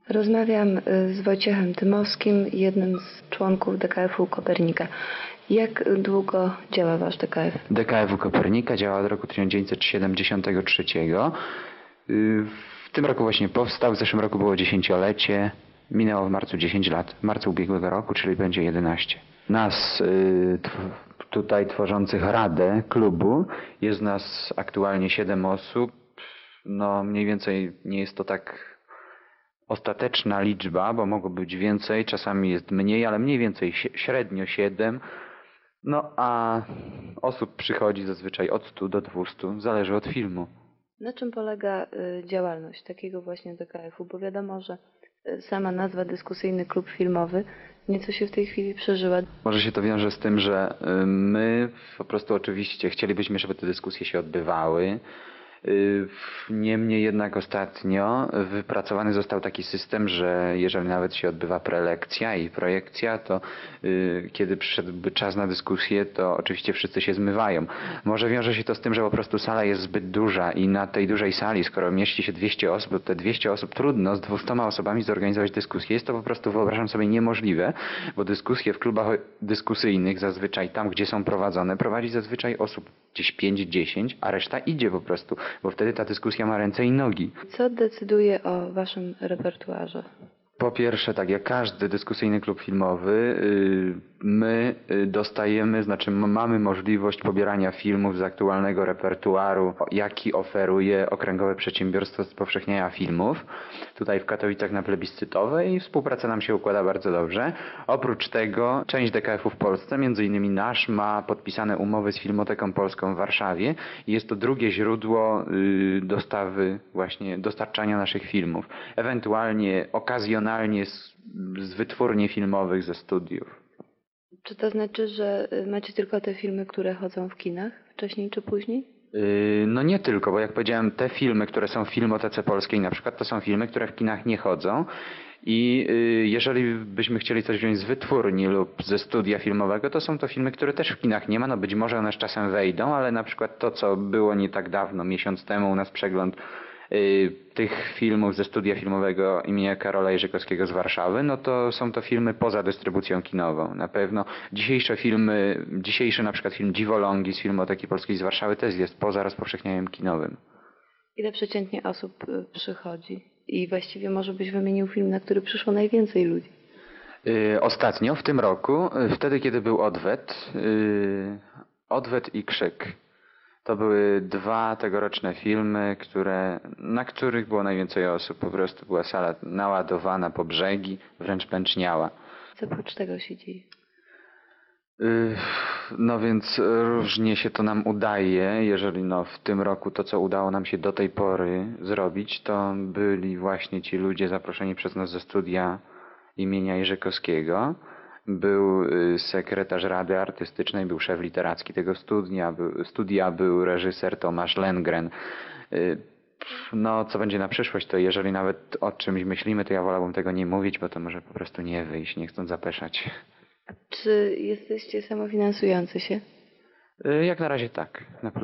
Rozmawiam z Wojciechem Dymowskim, jednym z członków DKF-u Kopernika. Jak długo działa wasz DKF? DKF-u Kopernika działa od roku 1973. W tym roku właśnie powstał, w zeszłym roku było 10-lecie. Minęło w marcu 10 lat, w marcu ubiegłego roku, czyli będzie 11. Nas tutaj tworzących radę klubu jest nas aktualnie 7 osób. No mniej więcej nie jest to tak ostateczna liczba, bo mogło być więcej, czasami jest mniej, ale mniej więcej średnio 7. No a osób przychodzi zazwyczaj od 100 do 200, zależy od filmu. Na czym polega działalność takiego właśnie DKF-u? Bo wiadomo, że sama nazwa Dyskusyjny Klub Filmowy nieco się w tej chwili przeżyła. Może się to wiąże z tym, że my po prostu oczywiście chcielibyśmy, żeby te dyskusje się odbywały. Niemniej jednak ostatnio wypracowany został taki system, że jeżeli nawet się odbywa prelekcja i projekcja, to kiedy przyszedłby czas na dyskusję, to oczywiście wszyscy się zmywają. Może wiąże się to z tym, że po prostu sala jest zbyt duża i na tej dużej sali, skoro mieści się 200 osób, to te 200 osób trudno z 200 osobami zorganizować dyskusję. Jest to po prostu, wyobrażam sobie, niemożliwe, bo dyskusje w klubach dyskusyjnych, zazwyczaj tam, gdzie są prowadzone, prowadzi zazwyczaj osób gdzieś 5-10, a reszta idzie po prostu, bo wtedy ta dyskusja ma ręce i nogi. Co decyduje o waszym repertuarze? Po pierwsze, tak jak każdy dyskusyjny klub filmowy, my dostajemy, znaczy mamy możliwość pobierania filmów z aktualnego repertuaru, jaki oferuje Okręgowe Przedsiębiorstwo Spowszechniania Filmów. Tutaj w Katowicach na Plebiscytowej i współpraca nam się układa bardzo dobrze. Oprócz tego część DKF-u w Polsce, między innymi nasz, ma podpisane umowy z Filmoteką Polską w Warszawie i jest to drugie źródło dostawy, właśnie dostarczania naszych filmów. Ewentualnie okazjonalnie z wytwórni filmowych ze studiów. Czy to znaczy, że macie tylko te filmy, które chodzą w kinach wcześniej czy później? No nie tylko, bo jak powiedziałem, te filmy, które są w Filmotece Polskiej na przykład, to są filmy, które w kinach nie chodzą i jeżeli byśmy chcieli coś wziąć z wytwórni lub ze studia filmowego, to są to filmy, które też w kinach nie ma. No być może one z czasem wejdą, ale na przykład to, co było nie tak dawno, miesiąc temu u nas przegląd tych filmów ze studia filmowego imienia Karola Jerzykowskiego z Warszawy, no to są to filmy poza dystrybucją kinową. Na pewno dzisiejszy na przykład film Dziwolągi z Filmoteki Polskiej z Warszawy też jest poza rozpowszechnianiem kinowym. Ile przeciętnie osób przychodzi? I właściwie może byś wymienił film, na który przyszło najwięcej ludzi. Ostatnio, w tym roku, wtedy kiedy był Odwet i Krzyk. To były 2 tegoroczne filmy, na których było najwięcej osób. Po prostu była sala naładowana po brzegi, wręcz pęczniała. Co oprócz tego się dzieje? No więc różnie się to nam udaje. Jeżeli w tym roku to, co udało nam się do tej pory zrobić, to byli właśnie ci ludzie zaproszeni przez nas ze studia imienia Jerzykowskiego. Był sekretarz Rady Artystycznej, był szef literacki tego studia, był reżyser Tomasz Lengren. No, co będzie na przyszłość, to jeżeli nawet o czymś myślimy, to ja wolałbym tego nie mówić, bo to może po prostu nie wyjść, nie chcąc zapeszać. Czy jesteście samofinansujący się? Jak na razie tak.